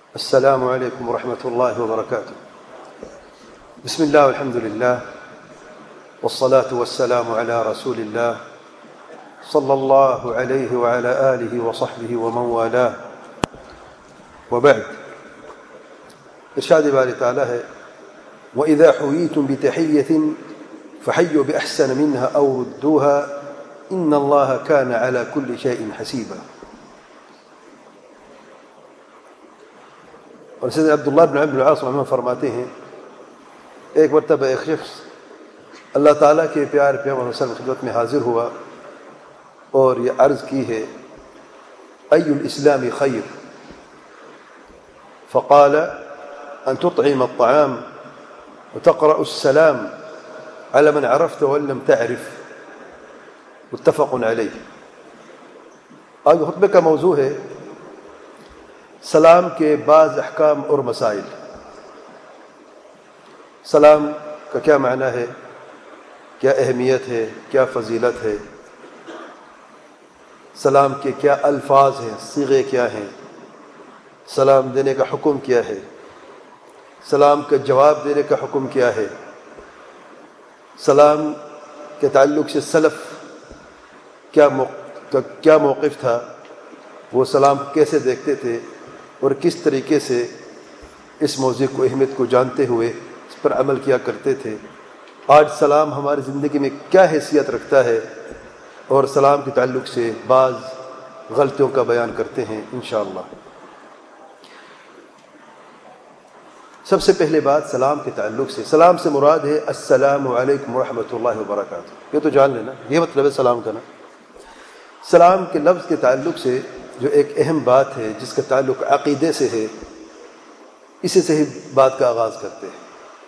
السلام عليكم ورحمة الله وبركاته. بسم الله والحمد لله والصلاة والسلام على رسول الله صلى الله عليه وعلى آله وصحبه ومن والاه وبعد. ارشاد باري تعالى ہے وإذا حييتم بتحية فحيوا بأحسن منها أو ردوها إن الله كان على كل شيء حسيبا. اور سید عبداللہ بن عمرو بن العاص رحمہ فرماتے ہیں ایک مرتبہ ایک شخص اللہ تعالیٰ کے پیار پیغمبر صلی اللہ علیہ وسلم کی خدمت میں حاضر ہوا اور یہ عرض کی ہے أي الإسلام خير؟ فقال أن تطعم الطعام وتقرأ السلام على من عرفت وإن لم تعرف. متفق علیہ. آج خطبے کا موضوع ہے سلام کے بعض احکام اور مسائل. سلام کا کیا معنی ہے، کیا اہمیت ہے، کیا فضیلت ہے، سلام کے کیا الفاظ ہیں، صیغے کیا ہیں، سلام دینے کا حکم کیا ہے، سلام کا جواب دینے کا حکم کیا ہے، سلام کے تعلق سے سلف کیا موقف تھا، وہ سلام کیسے دیکھتے تھے اور کس طریقے سے اس موضوع کو اہمیت کو جانتے ہوئے اس پر عمل کیا کرتے تھے. آج سلام ہماری زندگی میں کیا حیثیت رکھتا ہے اور سلام کے تعلق سے بعض غلطیوں کا بیان کرتے ہیں انشاءاللہ. سب سے پہلے بات سلام کے تعلق سے، سلام سے مراد ہے السلام علیکم ورحمۃ اللہ وبرکاتہ. یہ تو جان لینا، یہ مطلب ہے سلام کا نا. سلام کے لفظ کے تعلق سے جو ایک اہم بات ہے جس کا تعلق عقیدے سے ہے، اسی سے ہی بات کا آغاز کرتے ہیں.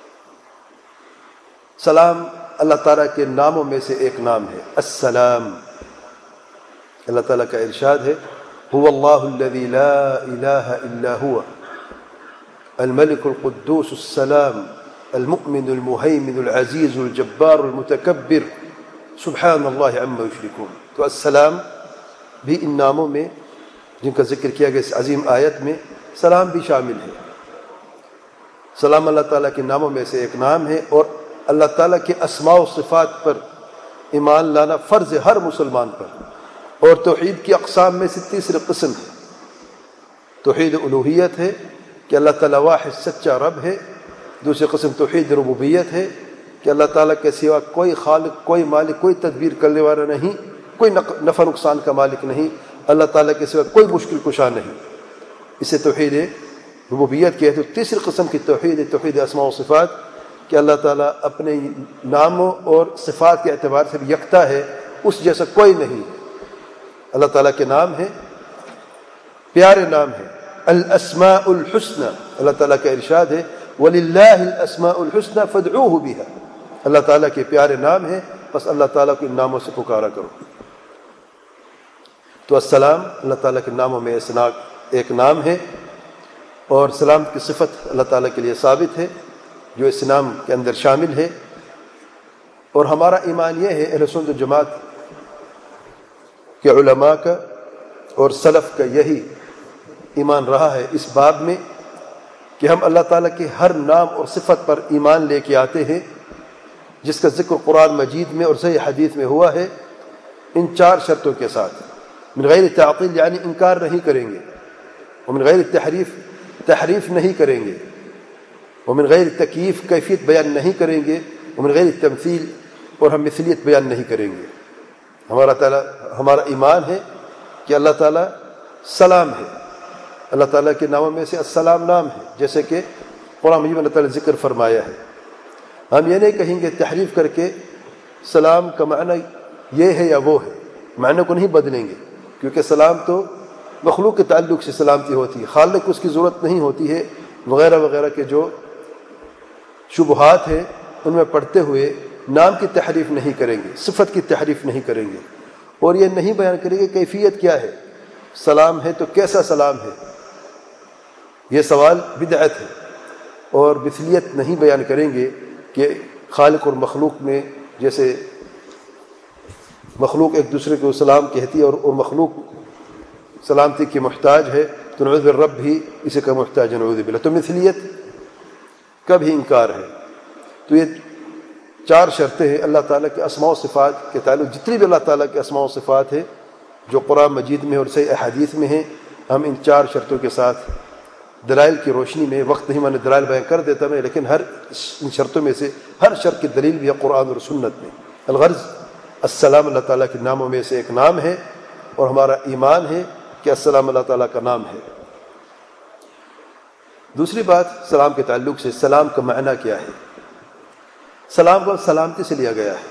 سلام اللہ تعالیٰ کے ناموں میں سے ایک نام ہے السلام. اللہ تعالیٰ کا ارشاد ہے هو اللہ الذی لا الہ الا هو الملك القدوس السلام المؤمن المهيمن العزيز الجبار المتكبر سبحان اللہ عما یشرکون. تو السلام بھی ان ناموں میں جن کا ذکر کیا گیا اس عظیم آیت میں سلام بھی شامل ہے. سلام اللہ تعالیٰ کے ناموں میں سے ایک نام ہے اور اللہ تعالیٰ کے اسماء و صفات پر ایمان لانا فرض ہے ہر مسلمان پر. اور توحید کی اقسام میں سے تیسری قسم ہے توحید الوہیت ہے کہ اللہ تعالیٰ واحد سچا رب ہے. دوسری قسم توحید ربوبیت ہے کہ اللہ تعالیٰ کے سوا کوئی خالق، کوئی مالک، کوئی تدبیر کرنے والا نہیں، کوئی نفع نقصان کا مالک نہیں، اللہ تعالیٰ کے سوا کوئی مشکل کشا نہیں. اسے توحید ربوبیت کہتے ہیں. تیسری قسم کی توحید ہے توحید اسماء و صفات کہ اللہ تعالیٰ اپنے ناموں اور صفات کے اعتبار سے بھی یکتا ہے، اس جیسا کوئی نہیں. اللہ تعالیٰ کے نام ہیں، پیارے نام ہیں، الاسماء الحسنى. اللہ تعالیٰ کا ارشاد ہے وَلِلَّهِ الْأَسْمَاءُ الْحُسْنَى فَادْعُوهُ بِهَا. اللہ تعالیٰ کے پیارے نام ہیں، بس اللہ تعالیٰ کو ان ناموں سے پکارا کرو. تو السلام اللہ تعالیٰ کے ناموں میں ایک نام ہے اور سلام کی صفت اللہ تعالیٰ کے لیے ثابت ہے جو اس نام کے اندر شامل ہے. اور ہمارا ایمان یہ ہے اہل سنت و جماعت کے علماء کا اور سلف کا یہی ایمان رہا ہے اس باب میں کہ ہم اللہ تعالیٰ کے ہر نام اور صفت پر ایمان لے کے آتے ہیں جس کا ذکر قرآن مجید میں اور صحیح حدیث میں ہوا ہے ان 4 شرطوں کے ساتھ. من غیر تعطیل یعنی انکار نہیں کریں گے، ومن غیر تحریف نہیں کریں گے، ومن غیر تکییف کیفیت بیان نہیں کریں گے، ومن غیر تمثیل اور ہم مثلیت بیان نہیں کریں گے. ہمارا ایمان ہے کہ اللہ تعالیٰ سلام ہے. اللہ تعالیٰ کے ناموں میں سے السلام نام ہے جیسے کہ قرآن مجید میں اللہ تعالیٰ نے ذکر فرمایا ہے. ہم یہ نہیں کہیں گے تحریف کر کے سلام کا معنی یہ ہے یا وہ ہے، معنی کو نہیں بدلیں گے کیونکہ سلام تو مخلوق کے تعلق سے سلامتی ہوتی ہے، خالق کو اس کی ضرورت نہیں ہوتی ہے وغیرہ وغیرہ کے جو شبہات ہیں ان میں پڑھتے ہوئے نام کی تحریف نہیں کریں گے، صفت کی تحریف نہیں کریں گے اور یہ نہیں بیان کریں گے کیفیت کیا ہے. سلام ہے تو کیسا سلام ہے، یہ سوال بدعت ہے. اور مثلیت نہیں بیان کریں گے کہ خالق اور مخلوق میں جیسے مخلوق ایک دوسرے کو سلام کہتی ہے اور مخلوق سلامتی کی محتاج ہے تو نعوذ بالرب بھی اسی کا محتاج ہے، نعوذ باللہ۔ تو مثلیت کا بھی انکار ہے۔ تو یہ 4 شرطیں ہیں اللہ تعالیٰ کے اسماء و صفات کے تعلق، جتنی بھی اللہ تعالیٰ کے اسماء و صفات ہے جو قرآن مجید میں اور صحیح احادیث میں ہیں، ہم ان 4 شرطوں کے ساتھ دلائل کی روشنی میں، وقت نہیں میں نے دلائل بیان کر دیتا میں، لیکن ہر ان شرطوں میں سے ہر شرط کی دلیل بھی ہے قرآن اور سنت میں۔ الغرض السلام اللہ تعالیٰ کے ناموں میں سے ایک نام ہے، اور ہمارا ایمان ہے کہ السلام اللہ تعالیٰ کا نام ہے۔ دوسری بات سلام کے تعلق سے، سلام کا معنی کیا ہے؟ سلام کو سلامتی سے لیا گیا ہے،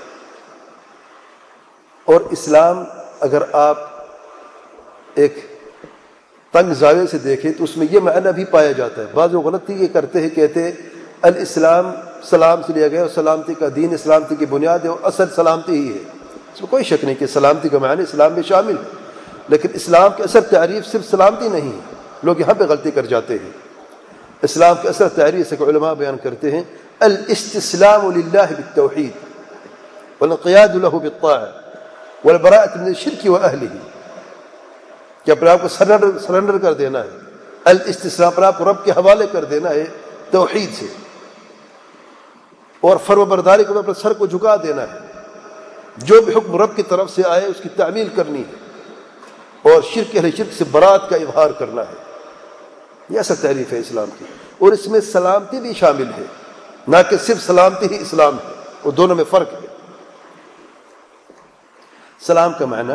اور اسلام اگر آپ ایک تنگ زاویے سے دیکھیں تو اس میں یہ معنی بھی پایا جاتا ہے۔ بعض لوگ غلطی یہ کرتے ہیں، کہتے ہیں الاسلام سلام سے لیا گیا، اور سلامتی کا دین اسلامتی کی بنیاد ہے، اور اصل سلامتی ہی ہے۔ اس میں کوئی شک نہیں کہ سلامتی کا معنی اسلام میں شامل ہے، لیکن اسلام کی اصل تعریف صرف سلامتی نہیں ہے۔ لوگ یہاں پہ غلطی کر جاتے ہیں۔ اسلام کی اصل تعریف سے علماء بیان کرتے ہیں الاستسلام للہ بالتوحید والانقیاد له بالطاعة والبراءة من الشرک واہلہ، کہ اپنے آپ کو سرنڈر کر دینا ہے، الاستسلام اپنے آپ کو رب کے حوالے کر دینا ہے توحید سے، اور فرمانبرداری کو اپنے سر کو جھکا دینا ہے، جو بھی حکم رب کی طرف سے آئے اس کی تعمیل کرنی ہے، اور شرک اہل شرک سے برات کا اظہار کرنا ہے۔ یہ اصل تعریف ہے اسلام کی، اور اس میں سلامتی بھی شامل ہے، نہ کہ صرف سلامتی ہی اسلام ہے، وہ دونوں میں فرق ہے۔ سلام کا معنی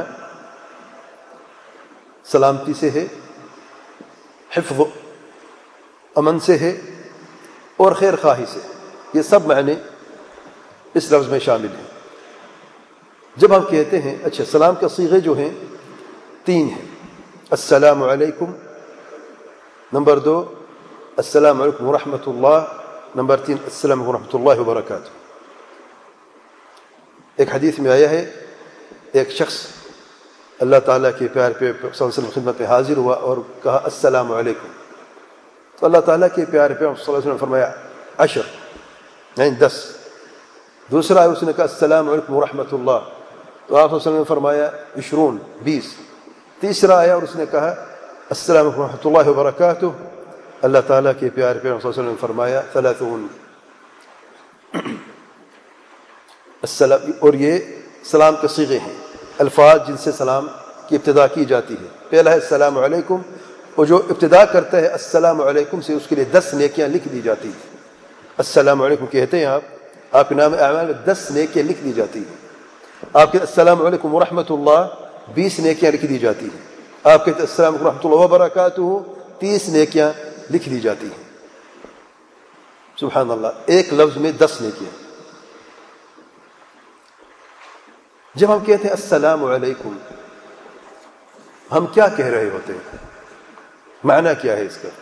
سلامتی سے ہے، حفظ امن سے ہے، اور خیر خواہی سے، یہ سب معنی اس لفظ میں شامل ہیں۔ جب ہم کہتے ہیں، اچھا سلام کے صیغے جو ہیں 3 ہیں، السلام علیکم، نمبر 2 السلام علیکم ورحمۃ اللہ، نمبر 3 السلام علیکم ورحمۃ اللہ وبرکاتہ۔ ایک حدیث میں آیا ہے، ایک شخص اللہ تعالیٰ کے پیار پہ صلی اللہ علیہ وسلم خدمت میں حاضر ہوا اور کہا السلام علیکم، تو اللہ تعالیٰ کے پیار پہ صلی اللہ علیہ وسلم نے فرمایا 10، یعنی 10۔ دوسرا اس نے کہا السلام علیکم ورحمۃ اللہ، تو آپ صلی اللہ علیہ وسلم نے فرمایا 20۔ تیسرا آیا اور اس نے کہا السلام علیکم ورحمۃ اللہ وبرکاتہ، اللہ تعالیٰ کے پیارے پیغمبر صلی اللہ علیہ وسلم نے فرمایا 30۔ السلام، اور یہ سلام کے صیغے ہیں، الفاظ جن سے سلام کی ابتدا کی جاتی ہے۔ پہلا ہے السلام علیکم، اور جو ابتدا کرتا ہے السلام علیکم سے اس کے لیے 10 نیکیاں لکھ دی جاتی ہیں۔ السلام علیکم کہتے ہیں آپ کے نام اعمال میں 10 نیکیاں لکھ دی جاتی ہیں۔ آپ کے السلام علیکم ورحمۃ اللہ 20 نیکیاں لکھ دی جاتی ہیں۔ آپ کہتے ہیں السلام علیکم ورحمۃ اللہ وبرکاتہ 30 نیکیاں لکھ دی جاتی ہیں۔ سبحان اللہ، ایک لفظ میں 10 نیکیاں۔ جب ہم کہتے ہیں السلام علیکم، ہم کیا کہہ رہے ہوتے ہیں؟ معنی کیا ہے اس کا؟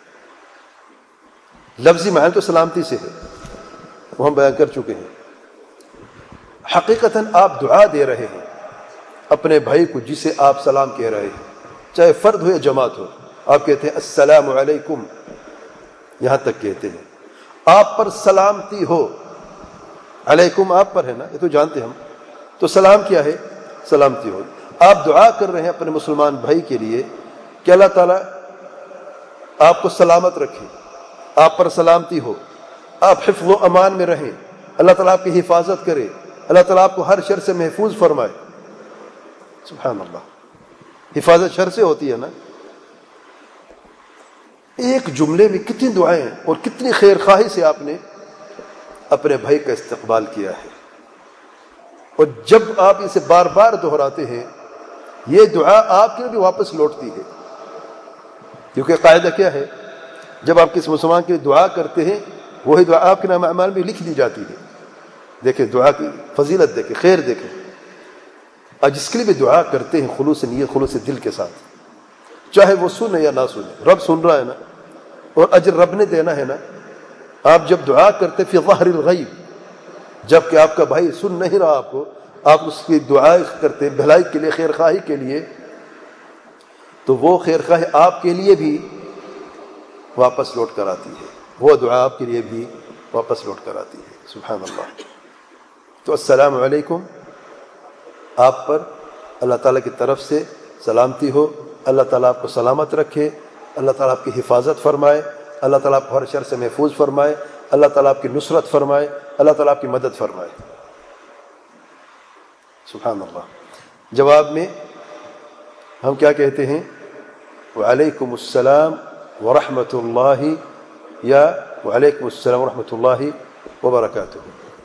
لفظی معنی تو سلامتی سے ہے، وہ ہم بیان کر چکے ہیں۔ حقیقتاً آپ دعا دے رہے ہیں اپنے بھائی کو جسے آپ سلام کہہ رہے ہیں، چاہے فرد ہو یا جماعت ہو۔ آپ کہتے ہیں السلام علیکم، یہاں تک کہتے ہیں، آپ پر سلامتی ہو۔ علیکم آپ پر ہے نا، یہ تو جانتے ہم، تو سلام کیا ہے؟ سلامتی ہو۔ آپ دعا کر رہے ہیں اپنے مسلمان بھائی کے لیے کہ اللہ تعالیٰ آپ کو سلامت رکھے، آپ پر سلامتی ہو، آپ حفظ و امان میں رہیں، اللہ تعالیٰ آپ کی حفاظت کرے، اللہ تعالیٰ آپ کو ہر شر سے محفوظ فرمائے۔ سبحان اللہ، حفاظت شر سے ہوتی ہے نا۔ ایک جملے میں کتنی دعائیں ہیں اور کتنی خیر خواہی سے آپ نے اپنے بھائی کا استقبال کیا ہے، اور جب آپ اسے بار بار دہراتے ہیں یہ دعا آپ کے لیے بھی واپس لوٹتی ہے، کیونکہ قاعدہ کیا ہے، جب آپ کسی مسلمان کے لیے دعا کرتے ہیں وہی دعا آپ کے نام اعمال میں لکھ دی جاتی ہے۔ دیکھیں دعا کی فضیلت، دیکھیں خیر، دیکھیں اور جس کے لیے بھی دعا کرتے ہیں خلوص نیت، خلوص دل کے ساتھ، چاہے وہ سنے یا نہ سنے، رب سن رہا ہے نا، اور اجر رب نے دینا ہے نا۔ آپ جب دعا کرتے فی ظہر الغیب، جب کہ آپ کا بھائی سن نہیں رہا آپ کو، آپ اس کی دعا کرتے بھلائی کے لیے، خیر خواہی کے لیے، تو وہ خیر خواہی آپ کے لیے بھی واپس لوٹ کر آتی ہے، وہ دعا آپ کے لیے بھی واپس لوٹ کر آتی ہے۔ سبحان اللہ۔ تو السلام علیکم، آپ پر اللہ تعالیٰ کی طرف سے سلامتی ہو، اللہ تعالیٰ آپ کو سلامت رکھے، اللہ تعالیٰ آپ کی حفاظت فرمائے، اللہ تعالیٰ آپ کو ہر شر سے محفوظ فرمائے، اللہ تعالیٰ آپ کی نصرت فرمائے، اللہ تعالیٰ آپ کی مدد فرمائے۔ سبحان اللہ۔ جواب میں ہم کیا کہتے ہیں؟ وعلیکم السلام ورحمۃ اللہ یا وعلیکم السلام ورحمۃ اللہ وبرکاتہ۔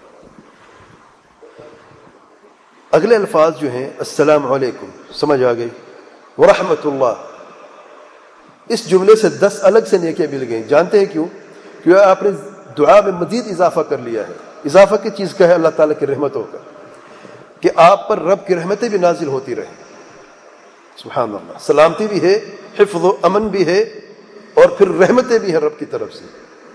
اگلے الفاظ جو ہیں السلام علیکم، سمجھ آ گئی، ورحمۃ اللہ، اس جملے سے 10 الگ سے نیکیاں مل گئیں۔ جانتے ہیں کیوں؟ کیونکہ آپ نے دعا میں مزید اضافہ کر لیا ہے۔ اضافہ کی چیز کا ہے اللہ تعالیٰ کی رحمتوں کا، کہ آپ پر رب کی رحمتیں بھی نازل ہوتی رہیں۔ سبحان اللہ، سلامتی بھی ہے، حفظ و امن بھی ہے، اور پھر رحمتیں بھی ہیں رب کی طرف سے۔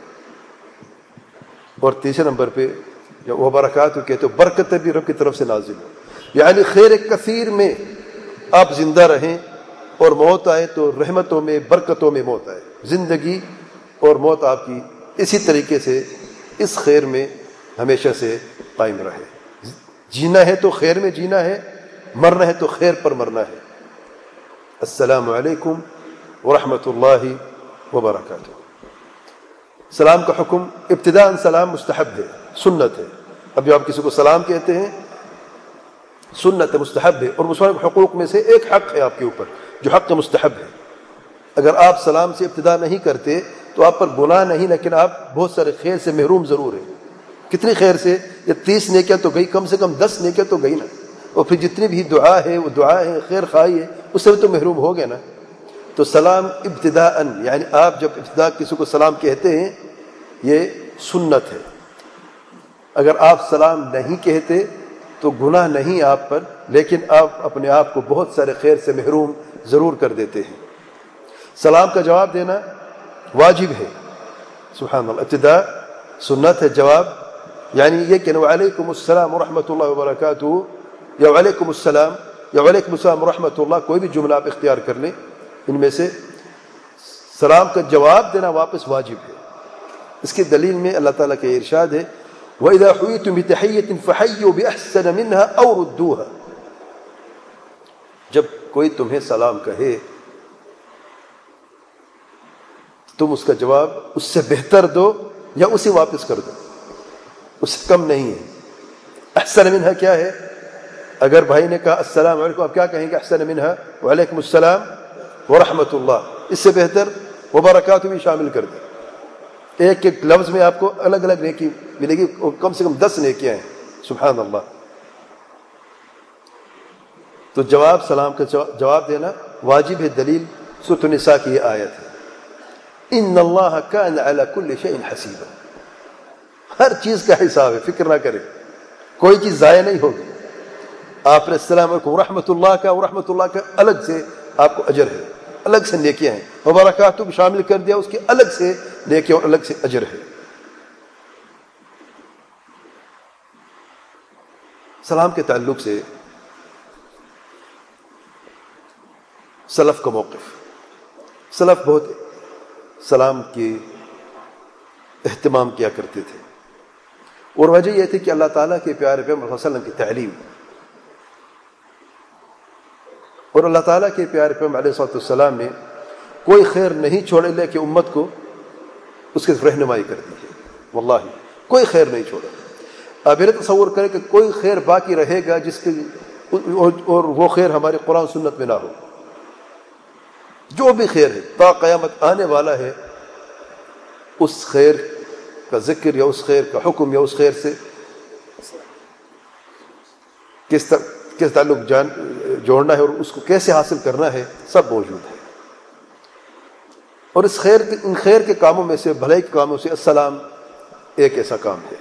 اور تیسرے نمبر پہ جو وہ برکات کہتے ہیں، برکتیں بھی رب کی طرف سے نازل ہو، یعنی خیر کثیر میں آپ زندہ رہیں، اور موت آئے تو رحمتوں میں برکتوں میں موت آئے۔ زندگی اور موت آپ کی اسی طریقے سے اس خیر میں ہمیشہ سے قائم رہے۔ جینا ہے تو خیر میں جینا ہے، مرنا ہے تو خیر پر مرنا ہے۔ السلام علیکم ورحمۃ اللہ وبرکاتہ۔ سلام کا حکم ابتداء سلام مستحب ہے، سنت ہے۔ اب جو آپ کسی کو سلام کہتے ہیں سنت ہے، مستحب ہے، اور مسلمان کے حقوق میں سے ایک حق ہے آپ کے اوپر جو حق مستحب ہے۔ اگر آپ سلام سے ابتدا نہیں کرتے تو آپ پر گناہ نہیں، لیکن آپ بہت سارے خیر سے محروم ضرور ہیں۔ کتنی خیر سے؟ یہ 30 نیکیاں تو گئی، کم سے کم 10 نیکیاں تو گئی نا، اور پھر جتنی بھی دعا ہے وہ دعا ہے، خیر خواہی ہے، اس سے بھی تو محروم ہو گئے نا۔ تو سلام ابتداء، یعنی آپ جب ابتدا کسی کو سلام کہتے ہیں یہ سنت ہے۔ اگر آپ سلام نہیں کہتے تو گناہ نہیں آپ پر، لیکن آپ اپنے آپ کو بہت سارے خیر سے محروم ضرور کر دیتے ہیں۔ سلام کا جواب دینا واجب ہے، سبحان اللہ، ابتدا سنت ہے، جواب یعنی یہ کہ وعلیکم السلام ورحمۃ اللہ وبرکاتہ، یا وعلیکم السلام یا وعلیکم السلام ورحمۃ اللہ، کوئی بھی جملہ آپ اختیار کر لیں، ان میں سے سلام کا جواب دینا واپس واجب ہے۔ اس کی دلیل میں اللہ تعالیٰ کے ارشاد ہے وَإِذَا حُيِّيتُم بِتَحِيَّةٍ فَحَيُّوا بِأَحْسَنَ مِنْهَا أَوْ رُدُّوهَا، جب کوئی تمہیں سلام کہے تم اس کا جواب اس سے بہتر دو یا اسے واپس کر دو، اس سے کم نہیں ہے۔ احسن منہا کیا ہے؟ اگر بھائی نے کہا السلام علیکم، آپ کیا کہیں گے؟ احسن منہا وعلیکم السلام ورحمۃ اللہ، اس سے بہتر وبرکاتہ بھی شامل کر دیں۔ ایک ایک لفظ میں آپ کو الگ الگ نیکی ملے گی، کم سے کم 10 نیکیاں ہیں، سبحان اللہ۔ تو جواب، سلام کا جواب دینا واجب ہے، دلیل سورۃ النساء کی یہ آیت ہے، ان اللہ کان علی کل شیء حسیبا، ہر چیز کا حساب ہے، فکر نہ کریں، کوئی چیز ضائع نہیں ہوگی۔ آپ نے السلام علیکم ورحمۃ اللہ کا، ورحمۃ اللہ کا الگ سے آپ کو اجر ہے، الگ سے نیکیاں ہیں، وبرکاتہ کو شامل کر دیا، اس کی الگ سے نیکیاں اور الگ سے اجر ہے۔ سلام کے تعلق سے سلف کا موقف، سلف بہت سلام کی اہتمام کیا کرتے تھے، اور وجہ یہ تھی کہ اللہ تعالیٰ کے پیارے پیغمبر صلی اللہ علیہ وسلم کی تعلیم، اور اللہ تعالیٰ کے پیارے پیغمبر علیہ السلام نے کوئی خیر نہیں چھوڑے لے کہ امت کو اس کی رہنمائی کر دی ہے، واللہ کوئی خیر نہیں چھوڑا۔ آپ یہ تصور کریں کہ کوئی خیر باقی رہے گا جس کے اور وہ خیر ہمارے قرآن سنت میں نہ ہو، جو بھی خیر ہے تا قیامت آنے والا ہے، اس خیر کا ذکر یا اس خیر کا حکم یا اس خیر سے کس تعلق جوڑنا ہے اور اس کو کیسے حاصل کرنا ہے، سب موجود ہے۔ اور اس ان خیر کے کاموں میں سے، بھلائی کے کاموں سے السلام ایک ایسا کام ہے۔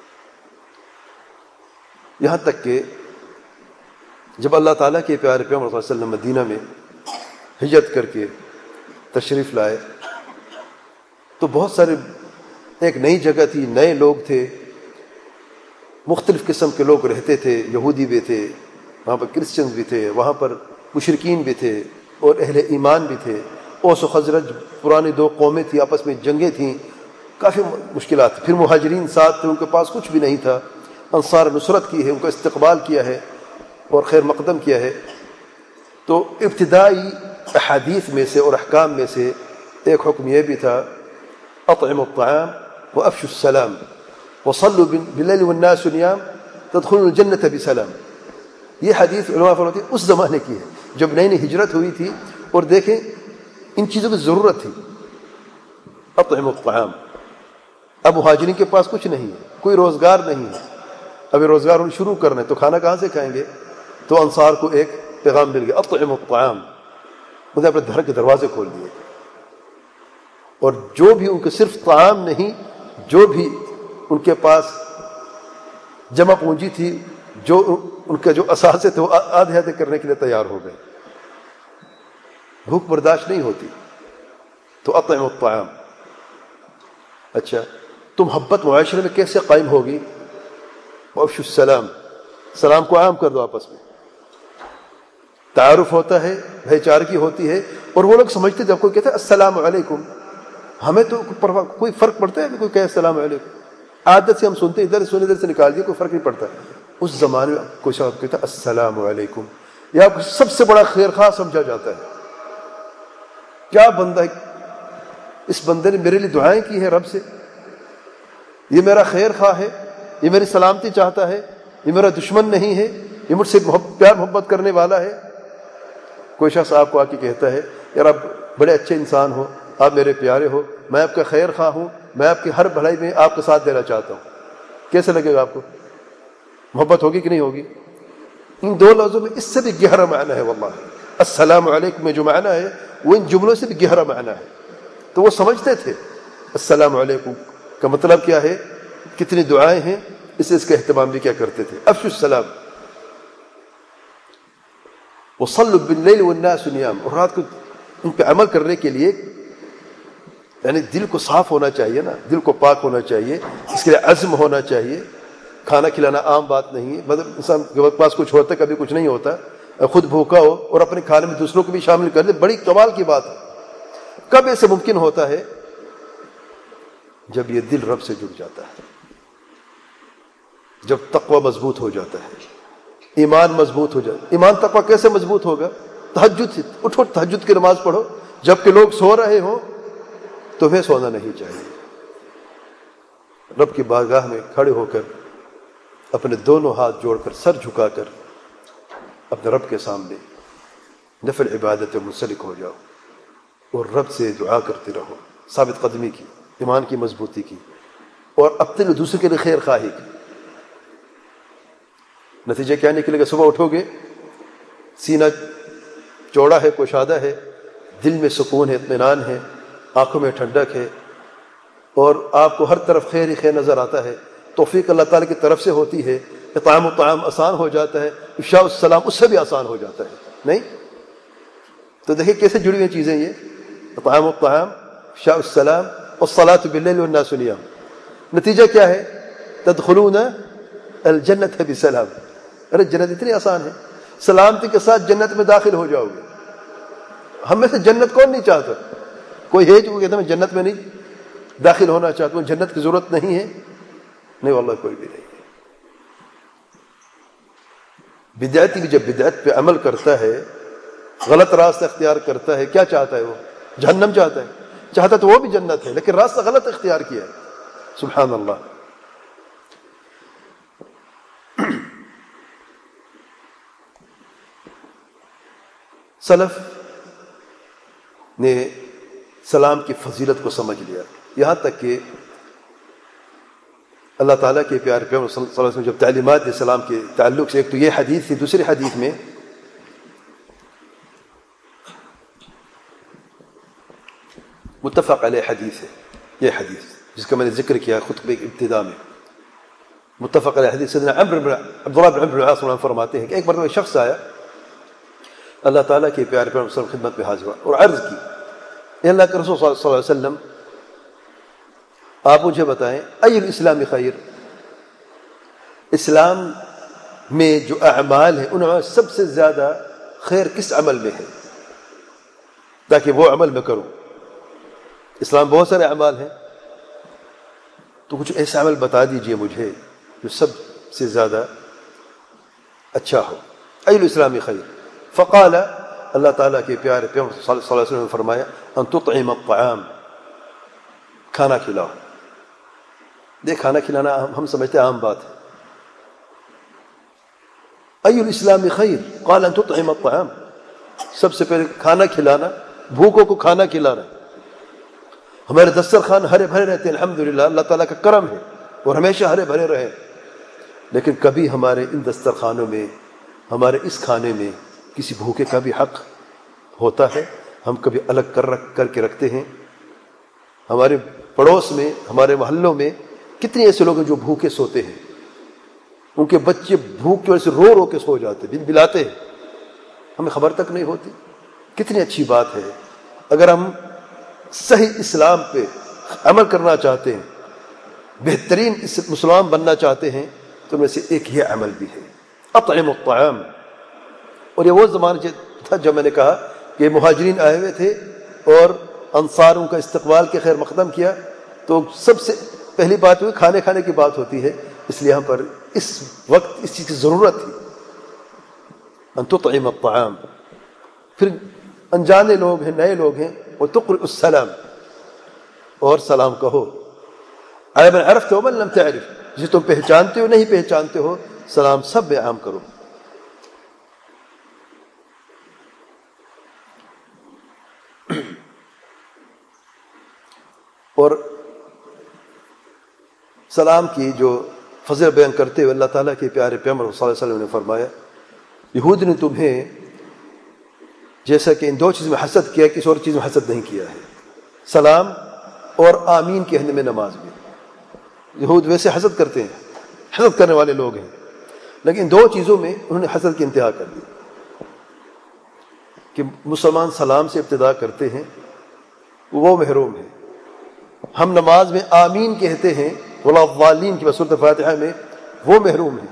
یہاں تک کہ جب اللہ تعالیٰ کے پیارے پیغمبر صلی اللہ علیہ وسلم مدینہ میں ہجرت کر کے تشریف لائے تو بہت سارے، ایک نئی جگہ تھی، نئے لوگ تھے، مختلف قسم کے لوگ رہتے تھے، یہودی بھی تھے وہاں پر، کرسچنز بھی تھے وہاں پر، مشرکین بھی تھے اور اہل ایمان بھی تھے۔ اوس و خزرج پرانی 2 قومیں تھیں، آپس میں جنگیں تھیں، کافی مشکلات تھیں۔ پھر مہاجرین ساتھ تھے، ان کے پاس کچھ بھی نہیں تھا، انصار نصرت کی ہے، ان کا استقبال کیا ہے اور خیر مقدم کیا ہے۔ تو ابتدائی احادیث میں سے اور احکام میں سے ایک حکم یہ بھی تھا اطعموا الطعام وافشوا السلام وصلوا بالليل والناس نيام تدخلون الجنة بسلام. یہ حدیث علماء فرماتے ہیں اس زمانے کی ہے جب نئی نئی ہجرت ہوئی تھی اور دیکھیں ان چیزوں کی ضرورت تھی. اطعموا الطعام. اب مہاجرین کے پاس کچھ نہیں ہے, کوئی روزگار نہیں ہے, ابھی روزگار شروع کرنا ہے تو کھانا کہاں سے کھائیں گے؟ تو انصار کو ایک پیغام مل گیا اطعموا الطعام. انہوں نے اپنے گھر کے دروازے کھول دیے اور جو بھی ان کے صرف طعام نہیں, جو بھی ان کے پاس جمع پونجی تھی, جو ان کے جو اثاثے تھے وہ آدھے آدھے کرنے کے لیے تیار ہو گئے. بھوک برداشت نہیں ہوتی تو اطعموا الطعام. اچھا تو محبت معاشرے میں کیسے قائم ہوگی؟ وافشوا السلام. سلام کو عام کر دو, آپس میں تعارف ہوتا ہے, بھائی چارگی ہوتی ہے. اور وہ لوگ سمجھتے جب کوئی کہتا ہے السلام علیکم, ہمیں تو کوئی فرق پڑتا ہے کوئی کہے السلام علیکم, عادت سے ہم سنتے ادھر سن ادھر سے نکال دیا, کوئی فرق نہیں پڑتا. اس زمانے میں کوئی شخص کہتا السلام علیکم, یا سب سے بڑا خیر خواہ سمجھا جاتا ہے. کیا بندہ, اس بندے نے میرے لیے دعائیں کی ہیں رب سے, یہ میرا خیر خواہ ہے, یہ میری سلامتی چاہتا ہے, یہ میرا دشمن نہیں ہے, یہ مجھ سے پیار محبت کرنے والا ہے. کوئی شخص آپ کو آ کے کہتا ہے یار آپ بڑے اچھے انسان ہو, آپ میرے پیارے ہو, میں آپ کا خیر خواہ ہوں, میں آپ کی ہر بھلائی میں آپ کا ساتھ دینا چاہتا ہوں, کیسے لگے گا آپ کو؟ محبت ہوگی کہ نہیں ہوگی؟ ان دو لفظوں میں اس سے بھی گہرا معنی ہے. واللہ السلام علیکم میں جو معنی ہے وہ ان جملوں سے بھی گہرا معنی ہے. تو وہ سمجھتے تھے السلام علیکم کا مطلب کیا ہے, کتنی دعائیں ہیں, اس کا اہتمام بھی کیا کرتے تھے. افشوا السلام. وصلوا باللیل والناس نیام. اور رات کو ان پہ عمل کرنے کے لیے یعنی دل کو صاف ہونا چاہیے نا, دل کو پاک ہونا چاہیے, اس کے لیے عزم ہونا چاہیے. کھانا کھلانا عام بات نہیں ہے, مطلب انسان کے پاس کچھ ہوتا ہے کبھی کچھ نہیں ہوتا, خود بھوکا ہو اور اپنے کھانے میں دوسروں کو بھی شامل کر دے, بڑی کمال کی بات ہے. کب ایسے ممکن ہوتا ہے؟ جب یہ دل رب سے جڑ جاتا ہے, جب تقوی مضبوط ہو جاتا ہے, ایمان مضبوط ہو جاتا ہے. ایمان تقوی کیسے مضبوط ہوگا؟ تہجد سے اٹھو, تہجد کی نماز پڑھو, جبکہ لوگ سو رہے ہوں تمہیں سونا نہیں چاہیے. رب کی بارگاہ میں کھڑے ہو کر اپنے دونوں ہاتھ جوڑ کر سر جھکا کر اپنے رب کے سامنے نفل عبادت میں منسلک ہو جاؤ اور رب سے دعا کرتے رہو, ثابت قدمی کی, ایمان کی مضبوطی کی, اور اپنے لیے دوسرے کے لیے خیر خواہی کی. نتیجہ کیا نکلے گا؟ صبح اٹھو گے, سینہ چوڑا ہے, کشادہ ہے, دل میں سکون ہے, اطمینان ہے, آنکھوں میں ٹھنڈک ہے, اور آپ کو ہر طرف خیر ہی خیر نظر آتا ہے. توفیق اللہ تعالیٰ کی طرف سے ہوتی ہے. اطعام الطعام آسان ہو جاتا ہے, افشاء السلام اس سے بھی آسان ہو جاتا ہے. نہیں تو دیکھیں کیسے جڑی ہوئی چیزیں یہ, اطعام الطعام, افشاء السلام, والصلاۃ باللیل والناس نیام. نتیجہ کیا ہے؟ تدخلون الجنت بسلام. ارے جنت اتنی آسان ہے, سلامتی کے ساتھ جنت میں داخل ہو جاؤ گے. ہم میں سے جنت کون نہیں چاہتا؟ کوئی ہے جو کہتا ہے میں جنت میں نہیں داخل ہونا چاہتا ہوں, جنت کی ضرورت نہیں ہے؟ نہیں واللہ کوئی بھی نہیں ہے. بدعتی بھی جب بدعت پہ عمل کرتا ہے, غلط راستہ اختیار کرتا ہے, کیا چاہتا ہے وہ؟ جہنم چاہتا ہے. چاہتا تو وہ بھی جنت ہے, لیکن راستہ غلط اختیار کیا ہے. سبحان اللہ. سلف نے سلام کی فضیلت کو سمجھ لیا, یہاں تک کہ اللہ تعالیٰ کے پیارے پیغمبر صلی اللہ علیہ وسلم جب تعلیمات دے سلام کے تعلق سے, ایک تو یہ حدیث تھی, دوسری حدیث میں متفق علیہ حدیث ہے, یہ حدیث جس کا میں نے ذکر کیا خطبے کی ابتدا میں, متفق علیہ حدیث. سیدنا عبداللہ بن عمرو بن العاص فرماتے ہیں کہ ایک مرتبہ ایک شخص آیا اللہ تعالیٰ کے پیارے پیغمبر صلی اللہ علیہ وسلم خدمت میں حاضر ہوا اور عرض کی, اے اللہ کے رسول صلی اللہ علیہ وسلم آپ مجھے بتائیں ای الاسلام خیر, اسلام میں جو اعمال ہیں ان میں سب سے زیادہ خیر کس عمل میں ہے تاکہ وہ عمل میں کروں. اسلام بہت سارے اعمال ہیں, تو کچھ ایسا عمل بتا دیجئے مجھے جو سب سے زیادہ اچھا ہو. ای الاسلام خیر. فقال اللہ تعالیٰ کے پیارے پیغمبر صلی اللہ علیہ وسلم نے فرمایا ان تطعم الطعام، کھانا کھلاؤ. دیکھ کھانا کھلانا ہم سمجھتے ہیں عام بات ہے. ای الاسلام خیر قال ان تطعم الطعام، سب سے پہلے کھانا کھلانا، بھوکوں کو کھانا کھلانا. ہمارے دسترخوان ہرے بھرے رہتے ہیں الحمدللہ، اللہ تعالیٰ کا کرم ہے اور ہمیشہ ہرے بھرے رہے. لیکن کبھی ہمارے ان دسترخوانوں میں، ہمارے اس کھانے میں کسی بھوکے کا بھی حق ہوتا ہے؟ ہم کبھی الگ کر کے رکھتے ہیں؟ ہمارے پڑوس میں، ہمارے محلوں میں کتنے ایسے لوگ ہیں جو بھوکے سوتے ہیں، ان کے بچے بھوک کی وجہ سے رو رو کے سو جاتے ہیں، بلاتے ہیں، ہمیں خبر تک نہیں ہوتی. کتنی اچھی بات ہے. اگر ہم صحیح اسلام پہ عمل کرنا چاہتے ہیں، بہترین مسلمان بننا چاہتے ہیں، تو ان میں سے ایک یہ عمل بھی ہے، اطعم الطعام. اور یہ وہ زمانہ تھا جب میں نے کہا کہ مہاجرین آئے ہوئے تھے اور انصار ان کا استقبال کے خیر مقدم کیا، تو سب سے پہلی بات ہوئی کھانے کی بات ہوتی ہے. اس لیے ہم پر اس وقت اس چیز کی ضرورت تھی، ان تطعم الطعام. پھر انجانے لوگ ہیں، نئے لوگ ہیں، وتقرئ السلام، اور سلام کہو. علی من عرفت ومن لم تعرف، جسے تم پہچانتے ہو نہیں پہچانتے ہو، سلام سب میں عام کرو. اور سلام کی جو فضل بیان کرتے ہوئے اللہ تعالیٰ کے پیارے پیغمبر صلی اللہ علیہ وسلم نے فرمایا یہود نے تمہیں جیسا کہ ان دو چیزوں میں حسد کیا، کسی اور چیز میں حسد نہیں کیا ہے، سلام اور آمین کہنے میں نماز میں. یہود ویسے حسد کرتے ہیں، حسد کرنے والے لوگ ہیں، لیکن ان دو چیزوں میں انہوں نے حسد کی انتہا کر دی کہ مسلمان سلام سے ابتدا کرتے ہیں، وہ محروم ہے. ہم نماز میں آمین کہتے ہیں ولا الضالین کی سورۃ فاتحہ میں، وہ محروم ہے.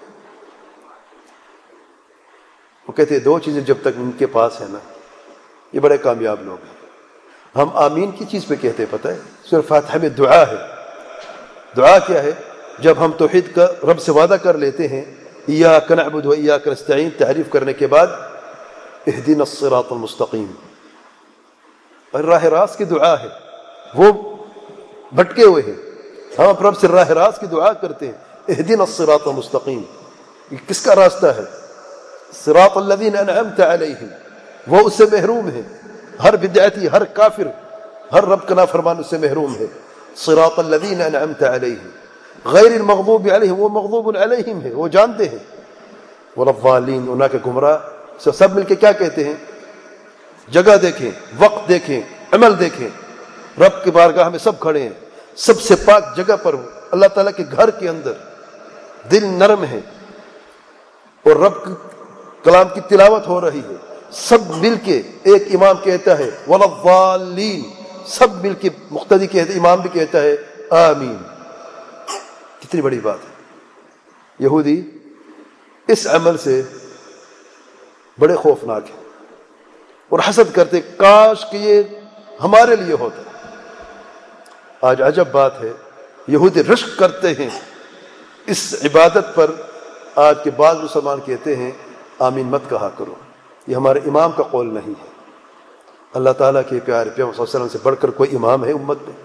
وہ کہتے ہیں دو چیزیں جب تک ان کے پاس ہیں نا، یہ بڑے کامیاب لوگ ہیں. ہم آمین کی چیز پہ کہتے ہیں، پتہ ہے سورۃ فاتحہ میں دعا ہے. دعا کیا ہے؟ جب ہم توحید کا رب سے وعدہ کر لیتے ہیں، ایاک نعبد و ایاک نستعین، تعریف کرنے کے بعد اہدنا الصراط المستقیم، اور راہ راست کی دعا ہے. وہ بھٹکے ہوئے ہیں، ہم اپنے رب سے راہ راست کی دعا کرتے ہیں، اہدنا الصراط المستقیم. یہ کس کا راستہ ہے؟ صراط الذین انعمت علیہم، وہ اس سے محروم ہے. ہر بدعتی، ہر کافر، ہر رب کا نافرمان اس سے محروم ہے. صراط الذین انعمت علیہم غیر المغضوب علیہم، وہ مغضوب علیہم ہے، وہ جانتے ہیں. ولا الضالین، انہاں کے گمراہ. سب مل کے کیا کہتے ہیں؟ جگہ دیکھیں، وقت دیکھیں، عمل دیکھیں. رب کی بارگاہ میں سب کھڑے ہیں، سب سے پاک جگہ پر ہو، اللہ تعالیٰ کے گھر کے اندر، دل نرم ہے اور رب کی کلام کی تلاوت ہو رہی ہے. سب مل کے ایک امام کہتا ہے ولا الضالین، سب مل کے مقتدی کہتے، امام بھی کہتا ہے آمین. کتنی بڑی بات ہے. یہودی اس عمل سے بڑے خوفناک ہیں اور حسد کرتے کاش کہ یہ ہمارے لیے ہوتا. آج عجب بات ہے، یہودی رشک کرتے ہیں اس عبادت پر. آج کے بعض مسلمان کہتے ہیں آمین مت کہا کرو، یہ ہمارے امام کا قول نہیں ہے. اللہ تعالیٰ کے پیارے پیغمبر صلی اللہ علیہ وسلم سے بڑھ کر کوئی امام ہے امت میں؟